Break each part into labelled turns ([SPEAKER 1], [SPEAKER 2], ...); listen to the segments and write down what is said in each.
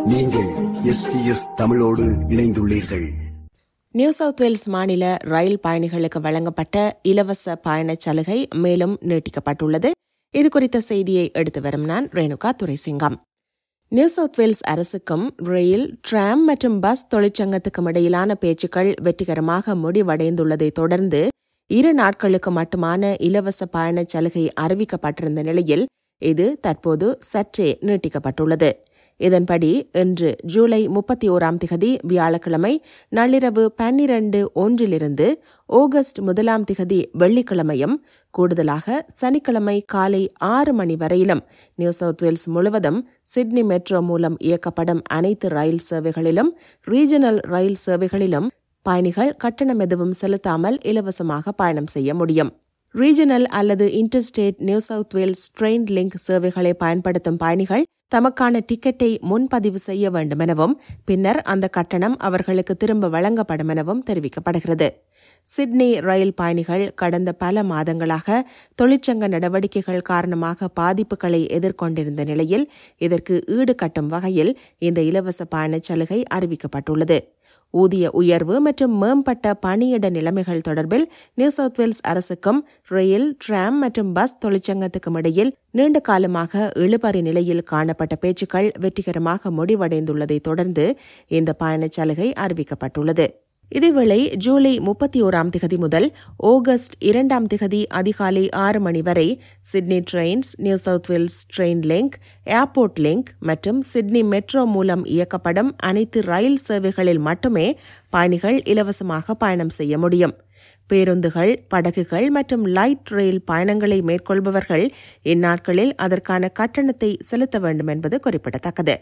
[SPEAKER 1] நீங்கள் SBS தமிழோடு இணைந்துள்ளீர்கள்.
[SPEAKER 2] நியூ சவுத் வேல்ஸ் மாநில ரயில் பயணிகளுக்கு வழங்கப்பட்ட இலவச பயணச் சலுகை மேலும் நீட்டிக்கப்பட்டுள்ளது. இதுகுறித்த செய்தியை எடுத்து வரும் நான் Renuka Duraisingam. New South Wales அரசுக்கும் ரயில், டிராம் மற்றும் பஸ் தொழிற்சங்கத்துக்கும் இடையிலான பேச்சுக்கள் வெற்றிகரமாக முடிவடைந்துள்ளதை தொடர்ந்து 2 நாட்களுக்கு மட்டுமான இலவச பயணச் சலுகை அறிவிக்கப்பட்டிருந்த நிலையில் இது தற்போது சற்றே நீட்டிக்கப்பட்டுள்ளது. இதன்படி இன்று ஜூலை 31 வியாழக்கிழமை நள்ளிரவு 12:01 ஆகஸ்ட் 1 வெள்ளிக்கிழமையும் கூடுதலாக சனிக்கிழமை காலை 6 மணி வரையிலும் நியூ சவுத் வேல்ஸ் முழுவதும் சிட்னி மெட்ரோ மூலம் இயக்கப்படும் அனைத்து ரயில் சேவைகளிலும் ரீஜனல் ரயில் சேவைகளிலும் பயணிகள் கட்டணம் எதுவும் செலுத்தாமல் இலவசமாக பயணம் செய்ய முடியும். ரீஜனல் அல்லது interstate New South Wales train link சேவைகளை பயன்படுத்தும் பயணிகள் தமக்கான டிக்கெட்டை முன்பதிவு செய்ய வேண்டும் எனவும் பின்னர் அந்த கட்டணம் அவர்களுக்கு திரும்ப வழங்கப்படும் எனவும் தெரிவிக்கப்படுகிறது. சிட்னி ரயில் பயணிகள் கடந்த பல மாதங்களாக தொழிற்சங்க நடவடிக்கைகள் காரணமாக பாதிப்புகளை எதிர்கொண்டிருந்த நிலையில் இதற்கு ஈடுகட்டும் வகையில் இந்த இலவச பயணச் சலுகை அறிவிக்கப்பட்டுள்ளது. ஊதிய உயர்வு மற்றும் மேம்பட்ட பணியிட நிலைமைகள் தொடர்பில் நியூ சவுத் வேல்ஸ் அரசுக்கும் ரயில், டிராம் மற்றும் பஸ் தொழிற்சங்கத்துக்கும் இடையில் நீண்ட காலமாக இழுபறி நிலையில் காணப்பட்ட பேச்சுக்கள் வெற்றிகரமாக முடிவடைந்துள்ளதை தொடர்ந்து இந்த பயணச் சலுகை அறிவிக்கப்பட்டுள்ளது. இதேவேளை ஜூலை 31 முதல் ஆகஸ்ட் 2 அதிகாலை 6 மணி வரை Sydney trains, New South Wales train link, airport link மற்றும் சிட்னி மெட்ரோ மூலம் இயக்கப்படும் அனைத்து ரயில் சேவைகளில் மட்டுமே பயணிகள் இலவசமாக பயணம் செய்ய முடியும். பேருந்துகள், படகுகள் மற்றும் லைட் ரயில் பயணங்களை மேற்கொள்பவர்கள் இந்நாட்களில் அதற்கான கட்டணத்தை செலுத்த வேண்டும் என்பது குறிப்பிடத்தக்கது.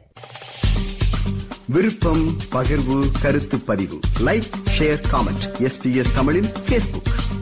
[SPEAKER 1] விருப்பம், பகிர்வு, கருத்து பதிவு, லைக், ஷேர், காமெண்ட். SBS தமிழின் Facebook.